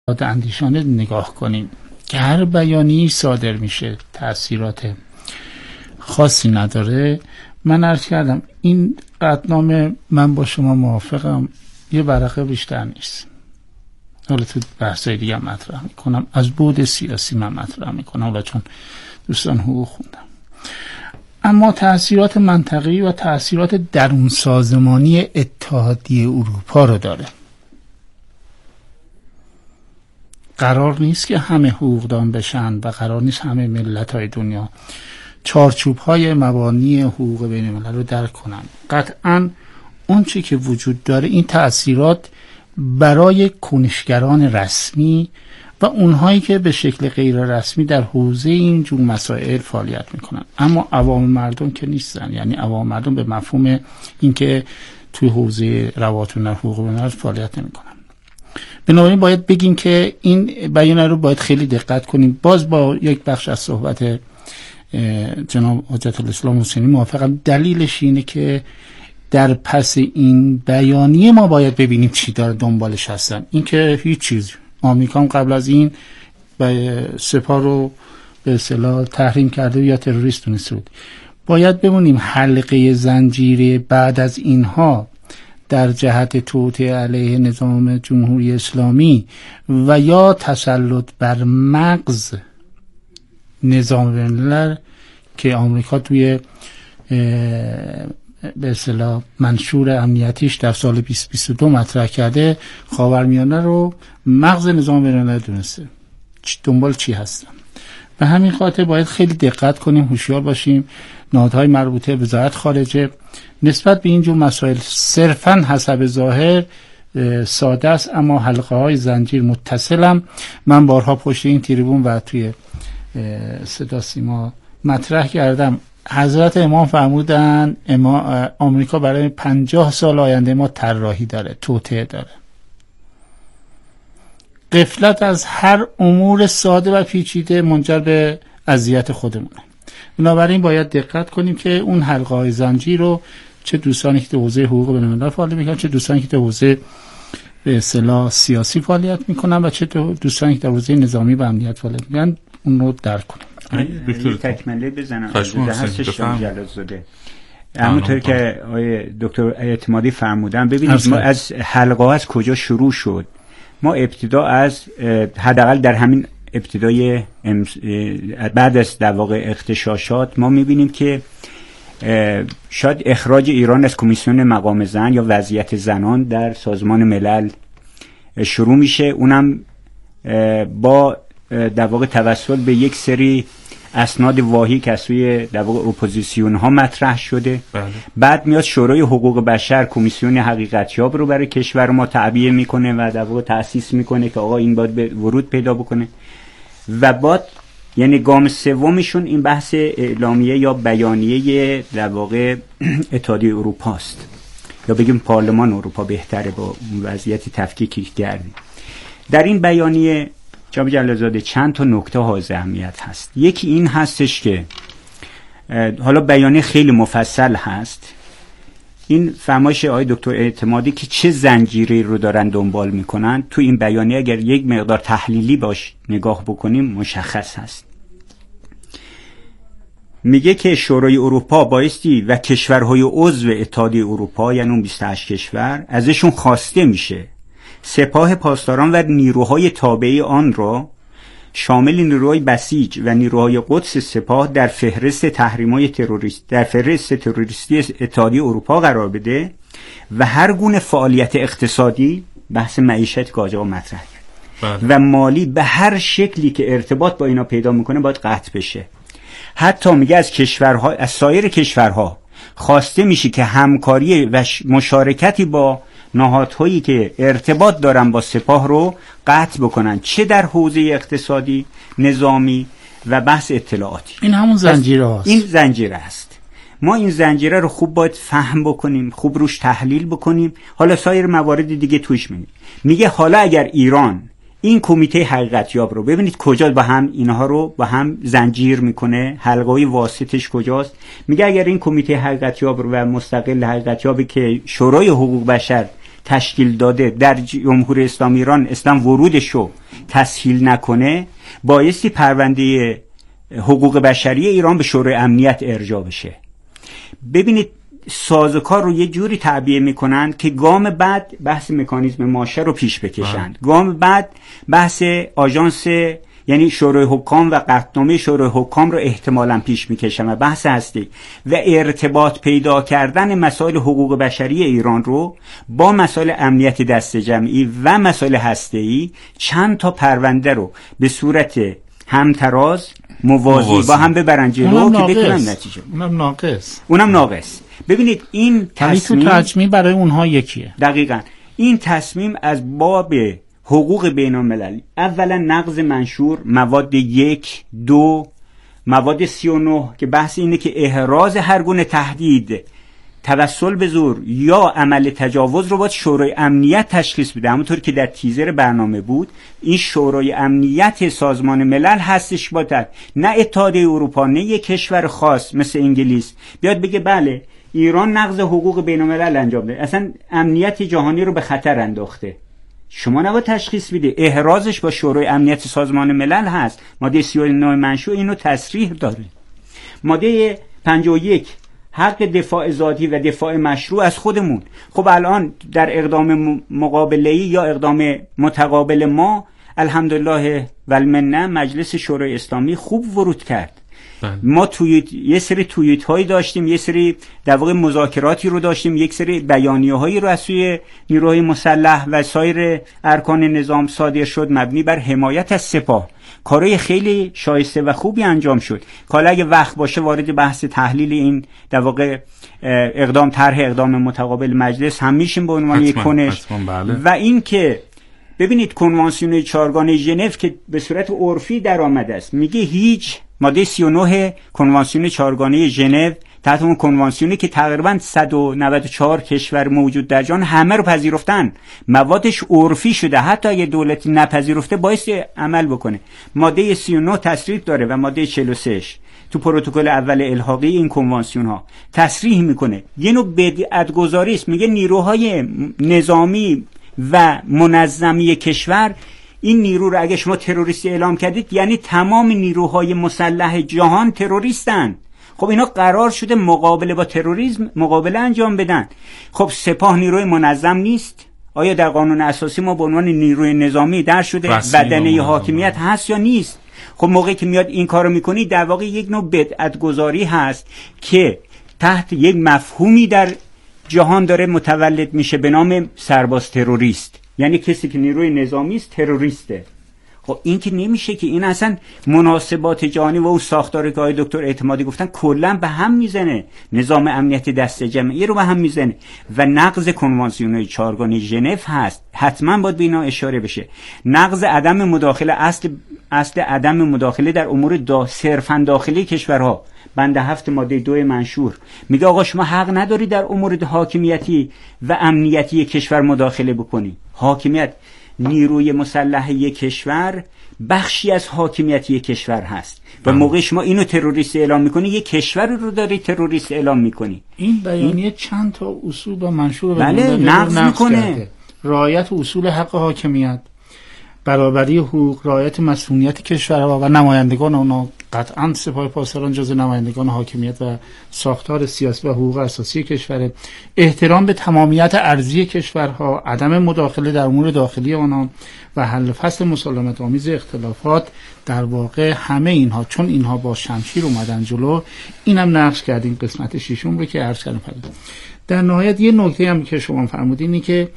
اندیشانه نگاه کنیم که هر بیانیه‌ای صادر میشه تأثیرات خاصی نداره، من عرض کردم این قطعنامه من با شما موافقم، یه ورقه بیشتر نیست. حالا تو بحثای دیگه مطرح میکنم، از بعد سیاسی من مطرح میکنم، حالا چون دوستان حقوق خوندم. اما تأثیرات منطقی و تأثیرات درون سازمانی اتحادیه اروپا رو داره. قرار نیست که همه حقوقدان بشن و قرار نیست همه ملت‌های دنیا چارچوب‌های مبانی حقوق بین الملل رو درک کنن. قطعاً اون چی که وجود داره این تأثیرات برای کنشگران رسمی و اونهایی که به شکل غیر رسمی در حوزه این جور مسائل فعالیت میکنن، اما عوام مردم که نیستن. یعنی عوام مردم به مفهوم اینکه توی حوزه رواتون حقوق بین الملل فعالیت نمیکنن. بنابراین باید بگیم که این بیانیه رو باید خیلی دقت کنیم. باز با یک بخش از صحبت جناب حجت الاسلام حسینی موافقم. دلیلش اینه که در پس این بیانیه ما باید ببینیم چی داره دنبالش هستن. این که هیچ چیز، آمریکا هم قبل از این سپاه رو به اصطلاح تحریم کرده یا تروریست دونسته بود. باید ببینیم حلقه زنجیره بعد از اینها در جهت توطئه علیه نظام جمهوری اسلامی و یا تسلط بر مغز نظام بین الملل که آمریکا توی به اصطلاح منشور امنیتیش در سال 2022 مطرح کرده، خاورمیانه رو مغز نظام بین الملل دونسته، دنبال چی هستن. به همین خاطر باید خیلی دقت کنیم، هوشیار باشیم. نهادهای مربوطه، وزارت خارجه نسبت به اینجور مسائل صرفاً حسب ظاهر ساده است، اما حلقه های زنجیر متصلم. من بارها پشت این تریبون و توی صدا سیما مطرح کردم. حضرت امام فرمودن آمریکا برای 50 سال آینده ما طراحی داره، توطئه داره. غفلت از هر امور ساده و پیچیده منجر به اذیت خودمونه. بنابراین باید دقت کنیم که اون حلقه های زنجیر رو چه دوستانی که در حوزه حقوق بین الملل فعالیت میکنن، چه دوستانی که در حوزه به اصطلاح سیاسی فعالیت میکنن و چه دوستانی که در حوزه نظامی و امنیت فعالیت میکنن، اون رو درک کنیم. دکتر تکمله بزنم هستش جلال‌زاده. همونطور که آقای دکتر اعتمادی فرمودن، ببینید ما از حلقه از کجا شروع شد. ما ابتدا از حداقل در همین ابتدای بعد از در واقع اغتشاشات ما میبینیم که شاید اخراج ایران از کمیسیون مقام زن یا وضعیت زنان در سازمان ملل شروع میشه، اونم با در واقع توسل به یک سری اسناد واهی که از سوی در واقع اپوزیسیون ها مطرح شده. بعد میاد شورای حقوق بشر کمیسیون حقیقتیاب رو برای کشور ما تعبیه میکنه و در واقع تأسیس میکنه که آقا این باید ورود پیدا بکنه. و بعد یعنی گام سومشون این بحث اعلامیه یا بیانیه در واقع اتحادیه اروپا است، یا بگیم پارلمان اروپا بهتره با وضعیت تفکیکی کردیم. در این بیانیه جناب جلال‌زاده چند تا نکته حائز اهمیت هست. یکی این هستش که حالا بیانیه خیلی مفصل هست، این فرمایش آقای دکتر اعتمادی که چه زنجیری رو دارن دنبال میکنن تو این بیانیه اگر یک مقدار تحلیلی باش نگاه بکنیم مشخص هست. میگه که شورای اروپا بایستی و کشورهای عضو اتحادیه اروپا، یعنی اون 28 کشور، ازشون خواسته میشه سپاه پاسداران و نیروهای تابعه آن را شامل نیروهای بسیج و نیروهای قدس سپاه در فهرست تحریم‌های تروریستی اتحادیه اروپا قرار بده و هر گونه فعالیت اقتصادی، بحث معیشت که آقا مطرح کرد، و مالی به هر شکلی که ارتباط با اینا پیدا میکنه باید قطع بشه. حتی میگه از کشورها، از سایر کشورها خواسته میشه که همکاری و مشارکتی با نهادهایی که ارتباط دارن با سپاه رو قطع بکنن، چه در حوزه اقتصادی، نظامی و بحث اطلاعاتی. این همون زنجیره هست. این زنجیره است. ما این زنجیره رو خوب باید فهم بکنیم، خوب روش تحلیل بکنیم. حالا سایر موارد دیگه توش میگه حالا اگر ایران این کمیته حقیقتیاب رو ببینید کجا با هم اینها رو با هم زنجیر میکنه، حلقه‌ای واسطش کجاست. میگه اگر این کمیته حقیقتیاب رو و مستقل حقیقتیابی که شورای حقوق بشر تشکیل داده در جمهوری اسلامی ایران اسلام ورودش رو تسهیل نکنه، بایستی پرونده حقوق بشری ایران به شورای امنیت ارجاع بشه. ببینید سازوکار رو یه جوری تعبیه میکنن که گام بعد بحث مکانیزم ماشه رو پیش بکشند، گام بعد بحث آژانس یعنی شورای حکام و قطعنامه شورای حکام رو احتمالاً پیش میکشن و بحث هستی و ارتباط پیدا کردن مسائل حقوق بشری ایران رو با مسائل امنیت دست جمعی و مسائل هسته‌ای چند تا پرونده رو به صورت همتراز موازی با هم ببرن جلو که بتونن نتیجه. اونم ناقص. ببینید این تصمیم تو تجمیع برای اونها یکیه. دقیقاً این تصمیم از باب حقوق بین المللی، اولا نقض منشور مواد 1 2 مواد 39 که بحث اینه که احراز هر گونه تهدید، توسل به زور یا عمل تجاوز رو باید شورای امنیت تشخیص بده. همونطور که در تیزر برنامه بود، این شورای امنیت سازمان ملل هستش، باید نه اتحادیه اروپا نه یک کشور خاص مثل انگلیس بیاد بگه بله ایران نقض حقوق بین الملل انجام ده، اصلا امنیت جهانی رو به خطر انداخته. شما نباید تشخیص بده، احرازش با شورای امنیت سازمان ملل هست. ماده 39 منشور اینو تصریح داره. ماده 51 حق دفاع ذاتی و دفاع مشروع از خودمون. خب الان در اقدام مقابله‌ای یا اقدام متقابل ما الحمدلله والمنه مجلس شورای اسلامی خوب ورود کرد. ما یه سری توییت هایی داشتیم، یه سری در واقع مذاکراتی رو داشتیم، یک سری بیانیه هایی رو از سوی نیروهای مسلح و سایر ارکان نظام صادر شد مبنی بر حمایت از سپاه. کارهای خیلی شایسته و خوبی انجام شد. حالا اگه وقت باشه وارد بحث تحلیل این در واقع طرح اقدام متقابل مجلس هم میشیم به عنوان یک کنش. بله. و این که ببینید کنوانسیون چهارگانه ژنو که به صورت عرفی در آمده است میگه هیچ، ماده 39 کنوانسیون چهارگانه ژنو تحت اون کنوانسیونی که تقریبا 194 کشور موجود در جهان همه رو پذیرفتن، موادش عرفی شده، حتی اگه دولتی نپذیرفته بایستی عمل بکنه. ماده 39 تصریح داره و ماده 43 تو پروتکل اول الحاقی این کنوانسیون ها تصریح میکنه. یه نوع بدعت‌گذاری است، میگه نیروهای نظامی و منظمی کشور، این نیرو رو اگه شما تروریستی اعلام کردید یعنی تمام نیروهای مسلح جهان تروریستن. خب اینا قرار شده مقابله با تروریسم مقابله انجام بدن. خب سپاه نیروی منظم نیست؟ آیا در قانون اساسی ما به عنوان نیروی نظامی در شده بدنه حاکمیت هست یا نیست؟ خب موقعی که میاد این کارو میکنی در واقع یک نوع بدعت‌گذاری هست که تحت یک مفهومی در جهان داره متولد میشه به نام سرباز تروریست، یعنی کسی که نیروی نظامی است تروریسته. خب این که نمیشه، که این اصلا مناسبات جهانی و اون ساختاری که آقای دکتر اعتمادی گفتن کلا به هم میزنه، نظام امنیت دست جمعی رو به هم میزنه و نقض کنوانسیون چهارگانه ژنو هست. حتما باید به اینا اشاره بشه. نقض عدم مداخله، اصل عدم مداخله در امور صرفا داخلی کشورها، بند 7 ماده 2 منشور میگه آقا شما حق نداری در امور حاکمیتی و امنیتی کشور مداخله بکنی. حاکمیت، نیروی مسلح یک کشور بخشی از حاکمیت یک کشور هست و موقع شما اینو تروریست اعلام میکنی یک کشور رو داری تروریست اعلام میکنی. این بیانیه چند تا اصول و منشور بله نقض میکنه. رعایت اصول حق حاکمیت، برابری حقوق، رعایت مسئولیت کشورها و نمایندگان اونا، قطعا سپاه پاسداران جزو نمایندگان حاکمیت و ساختار سیاسی و حقوق اساسی کشور، احترام به تمامیت ارضی کشورها، عدم مداخله در امور داخلی آنها و حل فصل مسالمت آمیز اختلافات. در واقع همه اینها چون اینها با شمشیر اومدن جلو، اینم نقش کردیم قسمت ششم رو که عرض کردم. در نهایت یه نکته هم که شما فرمودین اینه که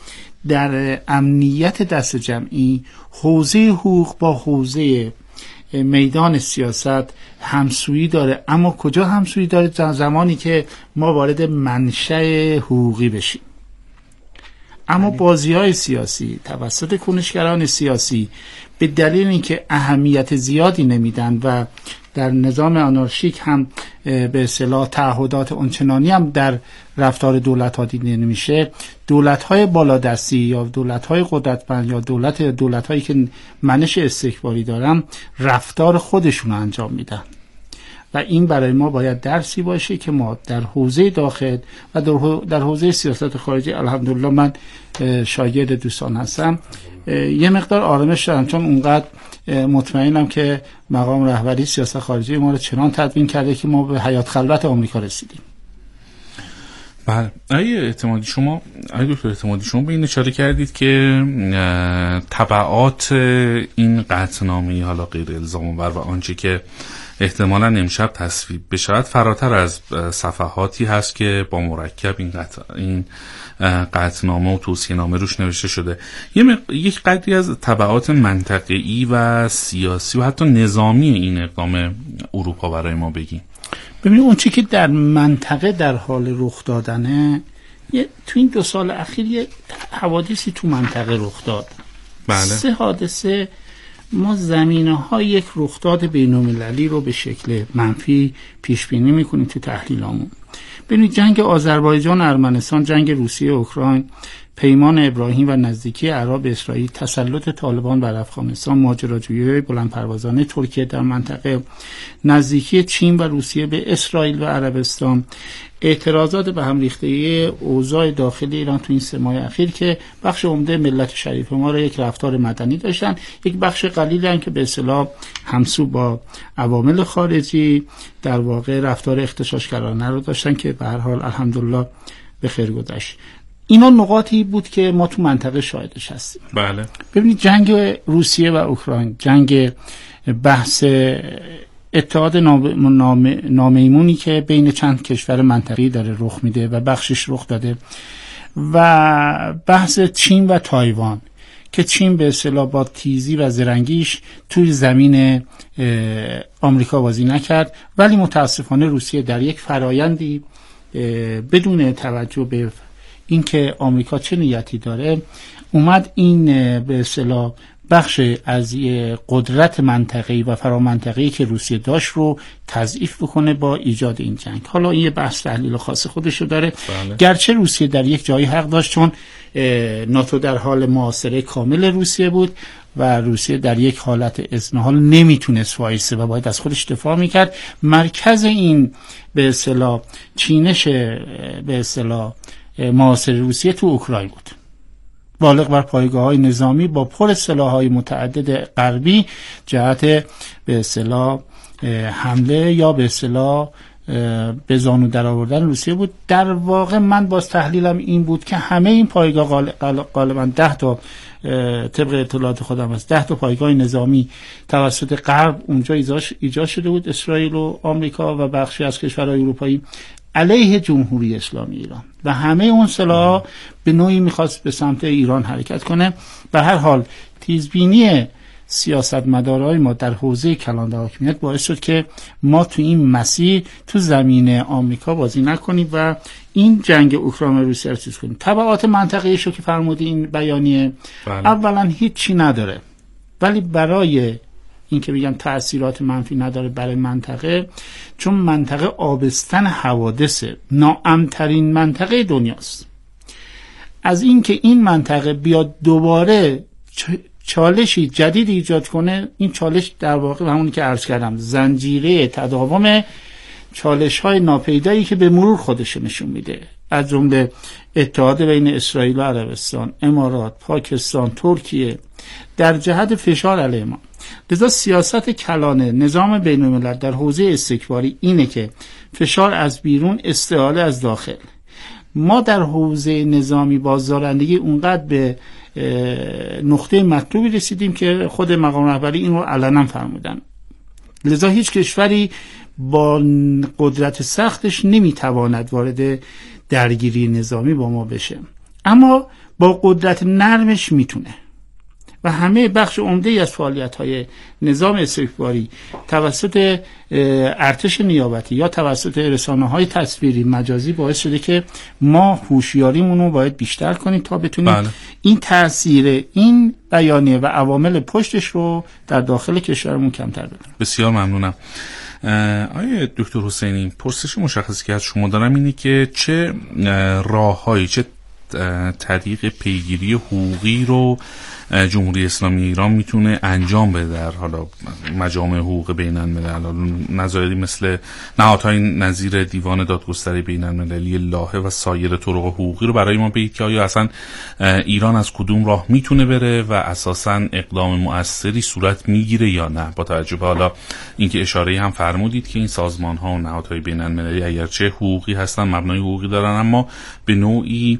در امنیت دست جمعی حوزه حقوق با حوزه میدان سیاست همسویی داره، اما کجا همسویی داره؟ زمانی که ما وارد منشأ حقوقی بشیم. اما بازی‌های سیاسی توسط کنشگران سیاسی به دلیل اینکه اهمیت زیادی نمیدن و در نظام آنارشیک هم به اصطلاح تعهدات اونچنانی هم در رفتار دولت‌ها دیده نمیشه، دولت‌های بالادستی یا دولت‌های قدرتمند یا دولت‌هایی که منش استکباری دارن رفتار خودشون انجام میدن و این برای ما باید درسی باشه که ما در حوزه داخل و در حوزه سیاست خارجی الحمدلله من شاگرد دوستان هستم، یه مقدار آرامش دارم، چون اونقدر مطمئنم که مقام رهبری سیاست خارجی ما رو چنان تدوین کرده که ما به حیات خلوت آمریکا رسیدیم. بله. آقای دکتر اعتمادی شما به این اشاره کردید که تبعات این قطعنامه حالا غیر الزام آور و آنچه که احتمالاً امشب تصویب بشود فراتر از صفحاتی هست که با مرکب این قطعنامه و توصیه‌نامه روش نوشته شده. یک قدری از تبعات منطقه‌ای و سیاسی و حتی نظامی این اقدام اروپا برای ما بگیم. ببینید اون چی که در منطقه در حال رخ دادنه، تو این 2 سال اخیر یه حوادثی تو منطقه رخ داد. بله. 3 حادثه ما زمینه‌های یک رخداد بین‌المللی رو به شکل منفی پیش بینی می‌کنیم تو تحلیلامون. ببینید جنگ آذربایجان ارمنستان، جنگ روسیه اوکراین، پیمان ابراهیم و نزدیکی عرب به اسرائیل، تسلط طالبان بر افغانستان، ماجراجویی بلندپروازانه ترکیه در منطقه، نزدیکی چین و روسیه به اسرائیل و عربستان، اعتراضات به هم ریخته اوضاع داخلی ایران تو این 3 ماه اخیر که بخش عمده ملت شریف ما را یک رفتار مدنی داشتن، یک بخش قلیلی هم که به اصطلاح همسو با عوامل خارجی در واقع رفتار اغتشاشگرانه رو داشتن که به هر حال الحمدلله به خیر گذشت. اینا نقاطی بود که ما تو منطقه شاهدش هستیم. بله. ببینید جنگ روسیه و اوکراین، جنگ بحث اتحاد نامیمونی که بین چند کشور منطقه‌ای داره رخ میده و بخشش رخ داده، و بحث چین و تایوان که چین به اصطلاح با تیزی و زرنگیش توی زمین آمریکا بازی نکرد، ولی متاسفانه روسیه در یک فرایندی بدون توجه به اینکه آمریکا چه نیتی داره اومد این به اصطلاح بخش از قدرت منطقه‌ای و فرامنطقه‌ای که روسیه داشت رو تضعیف بکنه با ایجاد این جنگ. حالا این یه بحث تحلیل خاص خودش رو داره. بله. گرچه روسیه در یک جایی حق داشت، چون ناتو در حال محاصره کامل روسیه بود و روسیه در یک حالت اضمحلال نمیتونست وایسه و باید از خودش دفاع میکرد. مرکز این به اصطلاح چینش به اصطلاح محاصره روسیه تو اوکراین بود، بالغ بر پایگاه‌های نظامی با پر سلاح‌های متعدد غربی جهت به اصطلاح حمله یا به اصطلاح به زانو درآوردن روسیه بود. در واقع من باز تحلیلم این بود که همه این پایگاه غالباً 10 تا طبق اطلاعات خودم است 10 تا پایگاه نظامی توسط غرب اونجا ایجاد شده بود، اسرائیل و آمریکا و بخشی از کشورهای اروپایی علیه جمهوری اسلامی ایران، و همه اون سلاح به نوعی میخواست به سمت ایران حرکت کنه. به هر حال تیزبینی سیاستمدارای ما در حوزه کلان حاکمیت باعث شد که ما تو این مسیر تو زمین آمریکا بازی نکنیم و این جنگ اوکراین و روسیه رو چیز کنیم. تبعات منطقه‌ای شو که فرمودی این بیانیه اولا هیچی نداره، ولی برای این که بگم تأثیرات منفی نداره برای منطقه، چون منطقه آبستن حوادث ناامن‌ترین منطقه دنیاست. از این که این منطقه بیاد دوباره چالشی جدید ایجاد کنه، این چالش در واقع همونی که عرض کردم زنجیره تداوم چالش‌های ناپیدایی که به مرور خودش نشون میده، از جمله اتحاد بین اسرائیل و عربستان، امارات، پاکستان، ترکیه در جهت فشار علیه ما. لذا سیاست کلانه نظام بین‌الملل در حوزه استکباری اینه که فشار از بیرون، استعاله از داخل. ما در حوزه نظامی بازدارندگی اونقدر به نقطه مطلوبی رسیدیم که خود مقام رهبری این رو علنا فرمودن. لذا هیچ کشوری با قدرت سختش نمیتواند وارد درگیری نظامی با ما بشه، اما با قدرت نرمش میتونه. و همه بخش عمده از فعالیت‌های نظام استکباری توسط ارتش نیابتی یا توسط رسانه‌های تصویری مجازی باعث شده که ما هوشیاریمون رو باید بیشتر کنیم تا بتونیم این تأثیر این بیانیه و عوامل پشتش رو در داخل کشورمون کمتر بدیم. بسیار ممنونم. آقای دکتر حسینی، پرسش مشخصی که از شما دارم اینه که چه راه‌هایی، چه طریق پیگیری حقوقی رو جمهوری اسلامی ایران میتونه انجام بده در حالا مجامع حقوق بین الملل، نظایری مثل نهادهای نظیر دیوان دادگستری بین المللی، لاهه و سایر طرق حقوقی رو برای ما بگید که آیا اصلا ایران از کدوم راه میتونه بره و اساسا اقدام مؤثری صورت میگیره یا نه، با توجه به حالا اینکه اشاره هم فرمودید که این سازمان ها و نهادهای بین المللی اگرچه حقوقی هستن، مبنای حقوقی دارن، اما به نوعی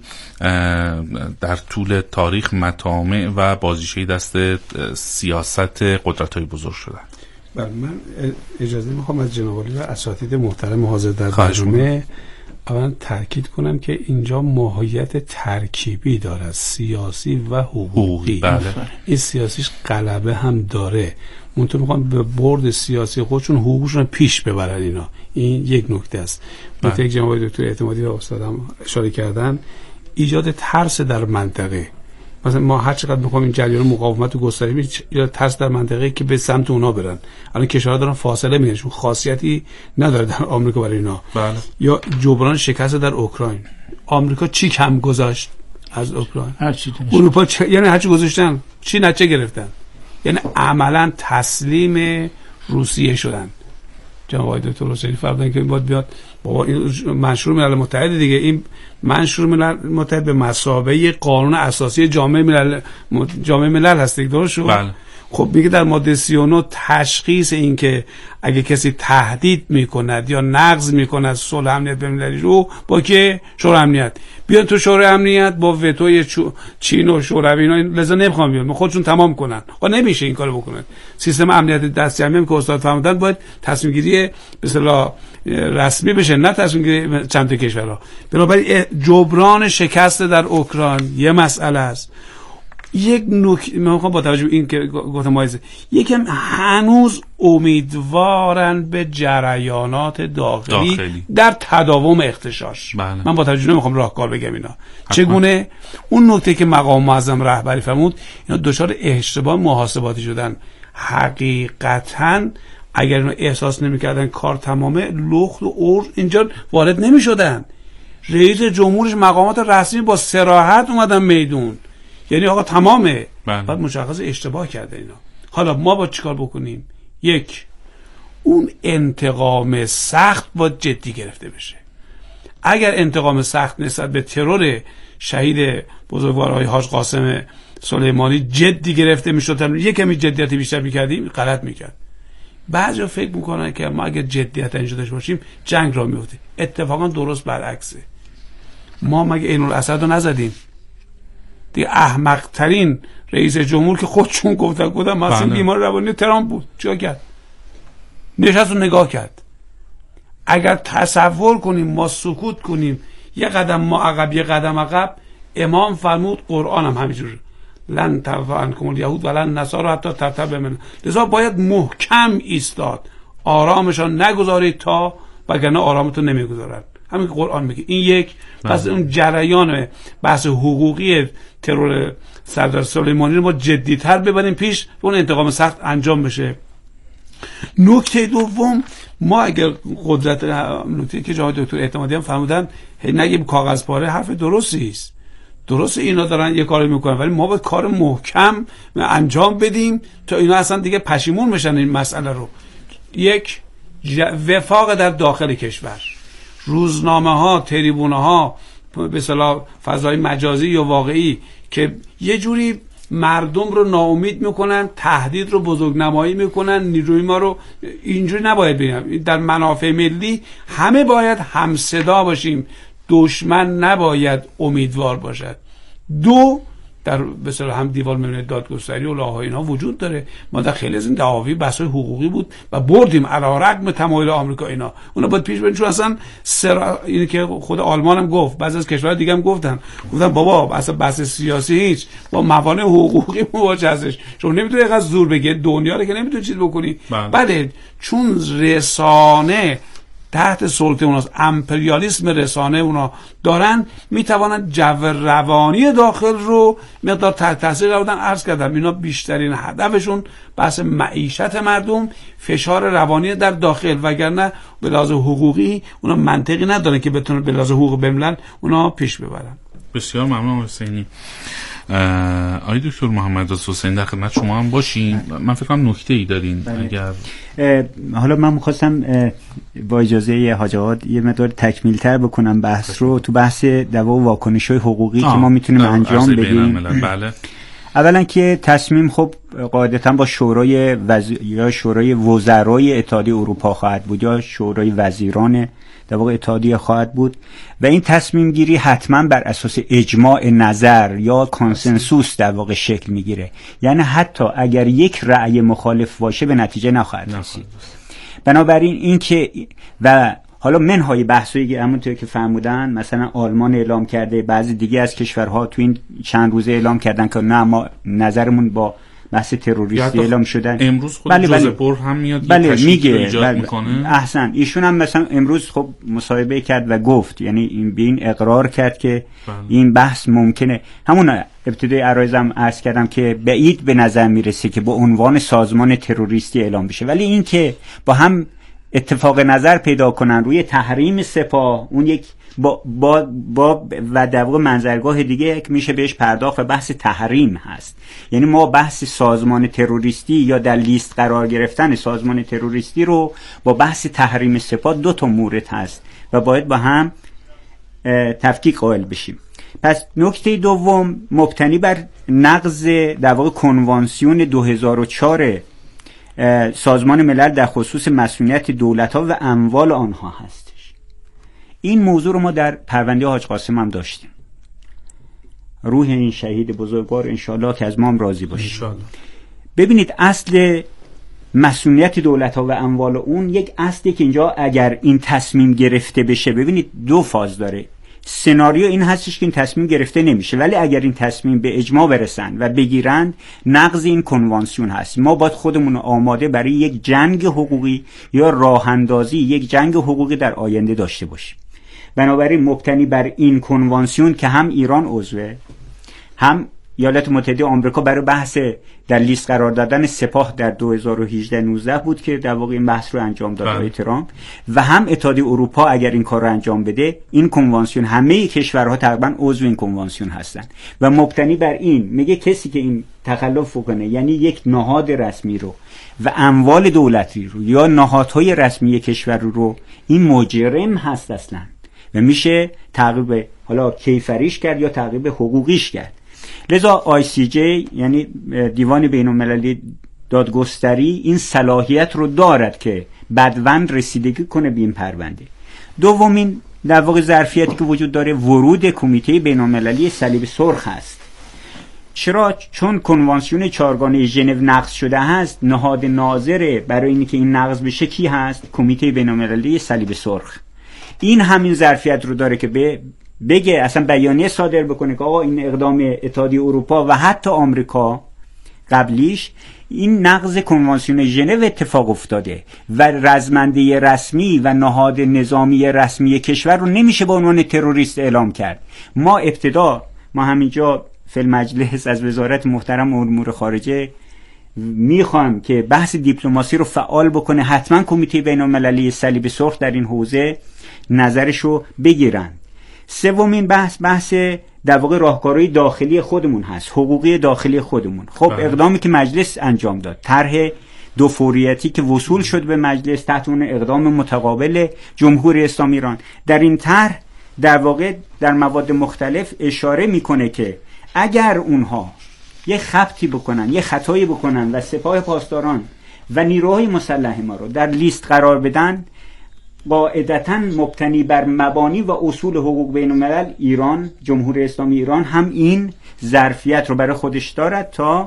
در طول تاریخ مطامع و بازیچه دست سیاست قدرت‌های بزرگ شدن. بله، من اجازه میخوام از جناب عالی و اساتید محترم حاضر در برنامه اولا تاکید کنم که اینجا ماهیت ترکیبی داره، سیاسی و حقوقی. بله. این سیاسیش غلبه هم داره، منطقه میخوام به برد سیاسی خودشون حقوقشون پیش ببرن. این یک نکته است. نکته که جناب دکتر اعتمادی و استادم اشاره کردن، ایجاد ترس در منطقه. مثلا ما هر چقدر میخوام این جریان مقاومت و گسترش یا ترس در منطقه که به سمت اونا برن. الان کشورها دارن فاصله میگیرن، چون خاصیتی نداره در آمریکا برای اینا. بله. یا جبران شکست در اوکراین. آمریکا چی کم گذاشت از اوکراین؟ هر چی اروپا یعنی هر چی گذاشتن، چی نتیجه گرفتن؟ یعنی عملا تسلیم روسیه شدن. جناب آقای دکتر حسینی فرمودن که این باید بیاد بابا این منشور ملل متحد دیگه، این منشور ملل متحد به مثابه قانون اساسی جامعه ملل هست دیگه، درست شد؟ بله. خب میگه در ماده 39 تشخیص این که اگه کسی تهدید میکند یا نقض میکند صلح امنیت بین‌المللی رو با که شورای امنیت بیاد تو شورای امنیت با وتوی چین و شوروی اینا، لذا نمیخوام بیاد خودشون تمام کنن. خب نمیشه این کارو بکنن. سیستم امنیت دست جمعی هم که استاد فرمودن باید تصمیم گیری به اصطلاح رسمی بشه، نه تصمیم گیری چند تا کشورها. بنابراین جبران شکست در اوکراین یه مسئله است. یک نکته من با توجه به این که گفتم مایزه، یکم هنوز امیدوارن به جریانات داخلی در تداوم اغتشاش. بله. من با توجه نمیخوام راهکار بگم اینا چگونه. اون نکته که مقام معظم رهبری فرمود، اینا دچار اشتباه محاسباتی شدن. حقیقتاً اگر اینا احساس نمیکردن کار تمامه، لخت و ارز اینجا وارد نمیشدن. رئیس جمهورش مقامات رسمی با صراحت اومدن میدون، یعنی آقا تمامه. بعد مشخص اشتباه کرده اینا. حالا ما با چیکار بکنیم؟ یک، اون انتقام سخت با جدی گرفته بشه. اگر انتقام سخت نسبت به ترور شهید بزرگوارهای حاج قاسم سلیمانی جدی گرفته میشد، یک کمی جدیت بیشتر میکردیم، غلط میکرد. بعضیا فکر میکنن که ما اگر جدیت اینجا داشته باشیم جنگ را میفته. اتفاقا درست برعکسه. ما مگه عین الاسد رو نزدیم؟ دیگه احمق ترین رئیس جمهور که خودشون گفتن مثلا بیمار روانی ترامپ بود، چیکار کرد؟ نشست و نگاه کرد. اگر تصور کنیم ما سکوت کنیم، یه قدم ما عقب یه قدم عقب، امام فرمود، قرآن هم همینجوره، لن ترفع عنکم الیهود ولن نصارى حتی تتبعوا ملتهم. لذا باید محکم ایستاد، آرامشان نگذارید تا وگرنه آرامتون نمیگذارن. همین که قرآن میگه. این یک. پس اون جریان بحث حقوقی ترور سردار سلیمانی رو ما جدی‌تر ببریم پیش، اون انتقام سخت انجام بشه. نکته دوم، ما اگر قدرت، نکته که جناب دکتر اعتمادی هم فرمودن، نگیم کاغذ پاره، حرف درستی است. درسته اینا دارن یه کاری میکنن، ولی ما باید کار محکم انجام بدیم تا اینا اصلا دیگه پشیمون بشن این مسئله رو. یک، وفاق در داخل کشور، روزنامه ها، تریبونه ها، به اصطلاح فضای مجازی یا واقعی که یه جوری مردم رو ناامید میکنن، تهدید رو بزرگنمایی میکنن، نیروی ما رو اینجوری نباید ببینیم. در منافع ملی همه باید همصدا باشیم، دشمن نباید امیدوار باشد. دو، در مثلا هم دیوار ملی دادگستری و لاهای اینا وجود داره. ما در خیلی از این دعاوی بحث‌های حقوقی بود و بردیم علی رغم تمایل آمریکا اینا. اونا باید پیش بریم، چون اصلا اینی که خود آلمان هم گفت، بعضی از کشورهای دیگه هم گفتن بابا اصلا بحث سیاسی هیچ، با موانع حقوقی مواجه هستش. شما نمیتونی اینقدر زور بگی دنیا رو، که نمیتونی چیز بکنی. بله، چون رسانه تحت سلطه اوناست، امپریالیسم رسانه اونا دارن، میتوانن جو روانی داخل رو مقدار تحت تاثیر قرار بدن. عرض کردم اینا بیشترین هدفشون بحث معیشت مردم، فشار روانی در داخل، وگرنه به لحاظ حقوقی اونا منطقی ندارن که بتونن به لحاظ حقوق بین الملل اونا پیش ببرن. بسیار ممنون حسینی. آقای دکتر محمد رضا حسینی در خدمت شما هم باشیم. من فکر کنم نکته‌ای دارین. اگر حالا من می‌خواستم با اجازه حاج آقا یه مقدار تکمیل‌تر بکنم بحث رو تو بحث واکنش‌های حقوقی که ما میتونیم انجام بدیم. بله. اولا که تصمیم خب قاعدتا با یا شورای وزرای اتحادیه اروپا خواهد بود یا شورای وزیران در واقع اتحادیه خواهد بود و این تصمیم گیری حتما بر اساس اجماع نظر یا کانسنسوس در واقع شکل میگیره، یعنی حتی اگر یک رأی مخالف باشه به نتیجه نخواهد رسید. بنابراین این که و حالا منهای بحثایی که همونطور که فرمودن مثلا آلمان اعلام کرده، بعضی دیگه از کشورها تو این چند روزه اعلام کردن که نه ما نظرمون با بحث تروریستی اعلام شدن. امروز خود جوزپ بورل هم میاد میگه ایجاد میکنه. احسن، ایشون هم مثلا امروز خب مصاحبه کرد و گفت، یعنی این اقرار کرد که این بحث ممکنه. همون ابتدای عرایزم عرض کردم که بعید به نظر میرسه که با عنوان سازمان تروریستی اعلام بشه، ولی این که با هم اتفاق نظر پیدا کنن روی تحریم سپاه، اون یک با و در واقع منظرگاه دیگه میشه بهش پرداخت و بحث تحریم هست. یعنی ما بحث سازمان تروریستی یا در لیست قرار گرفتن سازمان تروریستی رو با بحث تحریم سپاه دو تا مورد هست و باید با هم تفکیک قائل بشیم. پس نکته دوم مبتنی بر نقض در واقع کنوانسیون 2004 سازمان ملل در خصوص مسئولیت دولت‌ها و اموال آنها هستش. این موضوع رو ما در پرونده حاج قاسم هم داشتیم. روح این شهید بزرگوار انشالله که از ما هم راضی باشه. انشالله. ببینید اصل مسئولیت دولت‌ها و اموال اون یک اصلی که اینجا اگر این تصمیم گرفته بشه، ببینید دو فاز داره. سناریو این هستش که این تصمیم گرفته نمیشه، ولی اگر این تصمیم به اجماع برسن و بگیرند نقض این کنوانسیون هست. ما باید خودمون آماده برای یک جنگ حقوقی یا راه اندازی یک جنگ حقوقی در آینده داشته باشیم. بنابراین مبتنی بر این کنوانسیون که هم ایران عضوه، هم ایالات متحده آمریکا برای بحث در لیست قرار دادن سپاه در 2018-19 بود که در واقع این بحث رو انجام داد آقای ترامپ، و هم اتحادیه اروپا اگر این کار رو انجام بده، این کنوانسیون همه کشورها تقریبا عضو این کنوانسیون هستن و مبتنی بر این میگه کسی که این تخلف کنه، یعنی یک نهاد رسمی رو و اموال دولتی رو یا نهادهای رسمی کشور رو، این مجرم هست اصلا و میشه تعقیب حالا کیفریش کرد یا تعقیب حقوقیش کرد. لذا ICJ یعنی دیوان بین‌المللی دادگستری این صلاحیت رو دارد که بدوند رسیدگی کنه به این پرونده. دومین در واقع ظرفیتی که وجود داره ورود کمیته بین‌المللی صلیب سرخ است. چرا؟ چون کنوانسیون چهارگانه ژنو نقض شده هست، نهاد ناظر برای اینکه این نقض بشه کی هست؟ کمیته بین‌المللی صلیب سرخ. این همین ظرفیت رو داره که بگه اصلا بیانیه صادر بکنه که آقا این اقدام اتحادیه اروپا و حتی آمریکا قبلیش این نقض کنوانسیون ژنو اتفاق افتاده و رزمنده رسمی و نهاد نظامی رسمی کشور رو نمیشه به عنوان تروریست اعلام کرد. ما همینجا فی المجلس از وزارت محترم امور خارجه میخوام که بحث دیپلماسی رو فعال بکنه، حتما کمیته بین‌المللی صلیب سرخ در این حوزه نظرشو بگیرن. سومین بحث در واقع راهکارهای داخلی خودمون هست، حقوقی داخلی خودمون. خب اقدامی که مجلس انجام داد، طرح دو فوریتی که وصول شد به مجلس تحت اون اقدام متقابل جمهوری اسلامی ایران، در این طرح در واقع در مواد مختلف اشاره میکنه که اگر اونها یه خبطی بکنن، یه خطایی بکنن و سپاه پاسداران و نیروهای مسلح ما رو در لیست قرار بدن، قاعدتاً مبتنی بر مبانی و اصول حقوق بین الملل، ایران، جمهوری اسلامی ایران هم این ظرفیت رو برای خودش دارد تا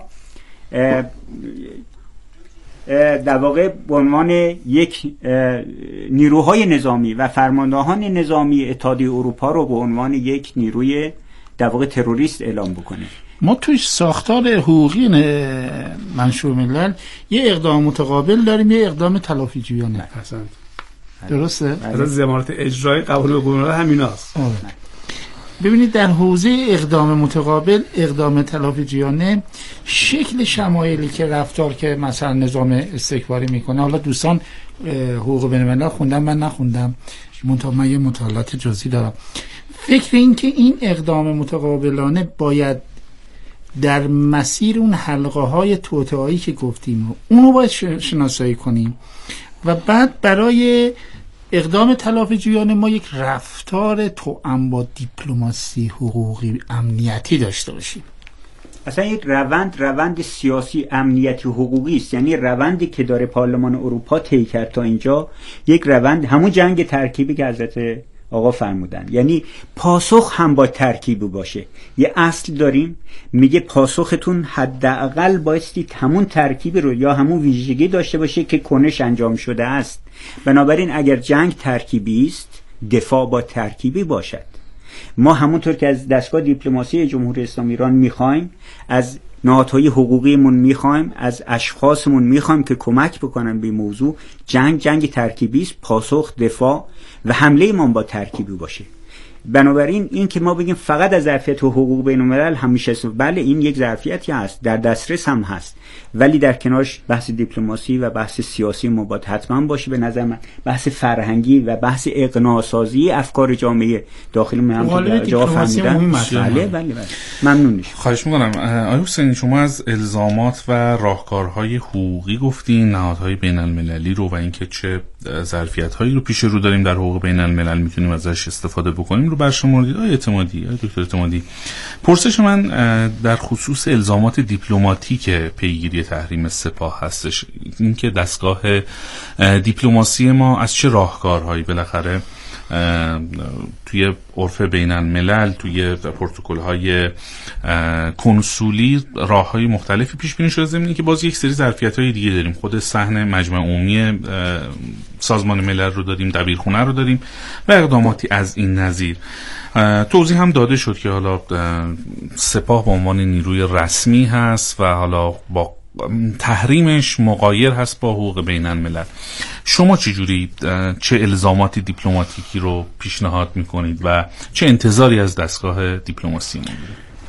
در واقع به عنوان یک نیروهای نظامی و فرماندهان نظامی اتحادیه اروپا رو به عنوان یک نیروی در واقع تروریست اعلام بکنه. ما توی ساختار حقوقی منشور ملل یه اقدام متقابل داریم، یه اقدام تلافی جویانه. درسته؟ از ضمانت اجرای قوانین حقوق همیناست. ببینید در حوزه اقدام متقابل، اقدام تلافی جویانه، شکل شمایلی که رفتار که مثلا نظام استکباری میکنه، حالا دوستان حقوق بین الملل خوندم، من نخوندم، من یه مطالعات جزئی دارم. فکر این که این اقدام متقابلانه باید در مسیر اون حلقه های توطئه‌ای که گفتیم اونو باید شناسایی کنیم و بعد برای اقدام تلافی‌جویانه ما یک رفتار توأم با دیپلماسی حقوقی امنیتی داشته باشیم. اصلا یک روند سیاسی امنیتی حقوقی است، یعنی روندی که داره پارلمان اروپا طی کرد تا اینجا، یک روند همون جنگ ترکیبی که حضرت آقا فرمودن، یعنی پاسخ هم با ترکیب باشه. یه اصل داریم میگه پاسختون حداقل بایستی همون ترکیب رو یا همون ویژگی داشته باشه که کنش انجام شده است. بنابراین اگر جنگ ترکیبی است، دفاع با ترکیبی باشد. ما همونطور که از دستگاه دیپلماسی جمهوری اسلامی ایران میخوایم، از نهادهای حقوقیمون میخوایم، از اشخاصمون میخوایم که کمک بکنن به موضوع، جنگ ترکیبی است، پاسخ، دفاع و حمله ما با ترکیبی باشه. بنابراین این که ما بگیم فقط از ظرفیت و حقوق بین الملل همیشه بله، این یک ظرفیتی هست، در دسترس هم هست، ولی در کنارش بحث دیپلماسی و بحث سیاسی ما باید حتما باشه. به نظر من بحث فرهنگی و بحث اقناع سازی افکار جامعه داخل ما هم جا فرمودن. بله ممنون میشم. خواهش میکنم. آقای حسینی، شما از الزامات و راهکارهای حقوقی گفتین، نهادهای بین المللی رو و اینکه چه ظرفیت‌هایی رو پیش رو داریم در حقوق بین الملل میتونیم ازش استفاده بکنیم رو برشمردید. آقای دکتر اعتمادی، پرسش من در خصوص الزامات دیپلماتیک پیگیری تحریم سپاه هستش. اینکه دستگاه دیپلماسی ما از چه راهکارهایی بالاخره توی عرف بین الملل، توی پروتکل‌های کنسولی راه‌های مختلفی پیش بینی شده، ضمن که باز یک سری ظرفیت‌های دیگه داریم. خود صحن مجمع عمومی سازمان ملل رو داریم، دبیرخونه رو داریم و اقداماتی از این نظیر. توضیح هم داده شد که حالا سپاه به عنوان نیروی رسمی هست و حالا با تحریمش مغایر هست با حقوق بین الملل. شما چه الزاماتی دیپلماتیکی رو پیشنهاد میکنید و چه انتظاری از دستگاه دیپلماسی می‌کنید؟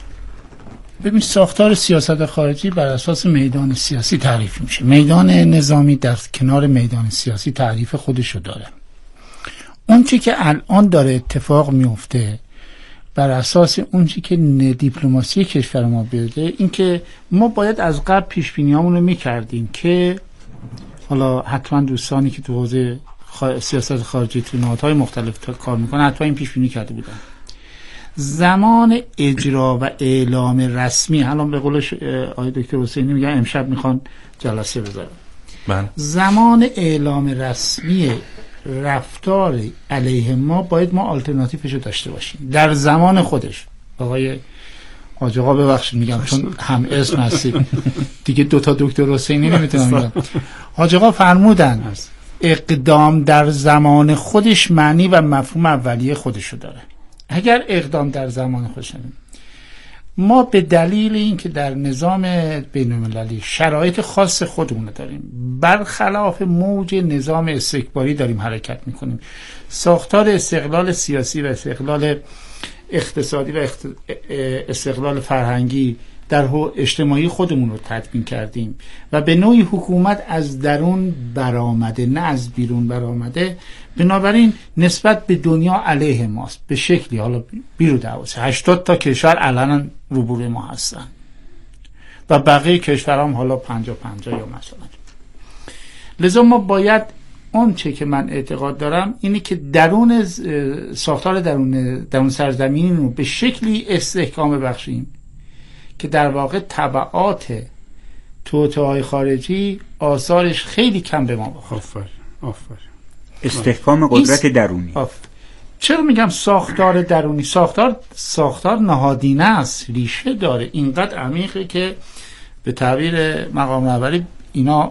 ببین، ساختار سیاست خارجی بر اساس میدان سیاسی تعریف میشه. میدان نظامی در کنار میدان سیاسی تعریف خودشو داره. اون چی که الان داره اتفاق میفته بر اساس اون چی که دیپلماسی کشور ما بده، این که ما باید از قبل پیش بینیامون رو میکردیم که حالا حتما دوستانی که تو حوزه سیاست خارجی تو نهادهای مختلف کار میکنن حتما این پیش بینی کرده بودن. زمان اجرا و اعلام رسمی، الان به قول آقای دکتر حسینی میگن امشب میخوان جلسه بذارن، زمان اعلام رسمی رفتار علیه ما باید ما آلترناتیوش رو داشته باشیم در زمان خودش. آقای حاج آقا ببخشید میگم چون هم اسم هستید دیگه، دوتا دکتر حسینی نمیتونم بگم. حاج آقا فرمودن اقدام در زمان خودش معنی و مفهوم اولیه خودشو داره. اگر اقدام در زمان خودش نمیم، ما به دلیل اینکه در نظام بین المللی شرایط خاص خودمون داریم، برخلاف موج نظام استکباری داریم حرکت میکنیم، ساختار استقلال سیاسی و استقلال اقتصادی و استقلال فرهنگی در اجتماعی خودمون رو تدوین کردیم و به نوعی حکومت از درون برآمده نه از بیرون برآمده. بنابراین نسبت به دنیا علیه ماست به شکلی، حالا بیرو دعواسه 80 تا کشور علنا روبروی ما هستن و بقیه کشورام حالا 50-50 یا مثلا. لذا ما باید اون چه که من اعتقاد دارم اینه که درون ساختار درون سرزمین رو به شکلی استحکام بخشیم که در واقع تبعات توطئه‌های خارجی آثارش خیلی کم به ما بخوره. آفرین. استحکام قدرت درونی. چرا میگم ساختار درونی؟ ساختار نهادینه است، ریشه داره، اینقدر عمیقه که به تعبیر مقام رهبری اینا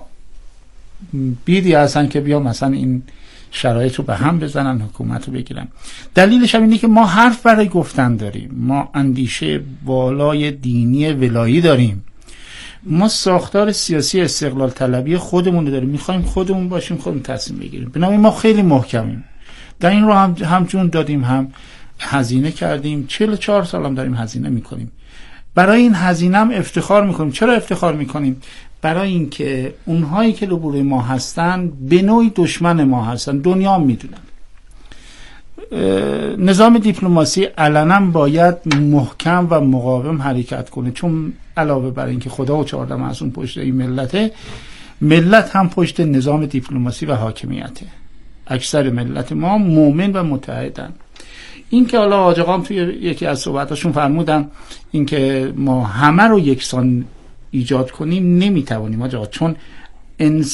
بیدی هستن که بیا مثلا این شرایط رو به هم بزنن، حکومت رو بگیرن. دلیلش هم اینه که ما حرف برای گفتن داریم، ما اندیشه بالای دینی ولایی داریم، ما ساختار سیاسی استقلال طلبی خودمون رو داریم، میخوایم خودمون باشیم، خودمون تصمیم بگیریم. بنابراین ما خیلی محکمیم در این رو، همچون دادیم، هم هزینه کردیم، 44 سال هم داریم هزینه میکنیم. برای این هزینه هم افتخار میکنیم. چرا افتخار میکنیم؟ برای اینکه اونهایی که روبروی ما هستن به نوعی دشمن ما هستن، دنیا هم میدونن. نظام دیپلماسی علنا باید محکم و مقاوم حرکت کنه، چون علاوه بر اینکه خدا و 14 معصوم پشت این ملته، ملت هم پشت نظام دیپلماسی و حاکمیته. اکثر ملت ما مومن و متحدن. این که حالا حاج آقام توی یکی از صحبتاشون فرمودن این که ما همه رو یکسان ایجاد کنیم، نمیتوانیم آقا، چون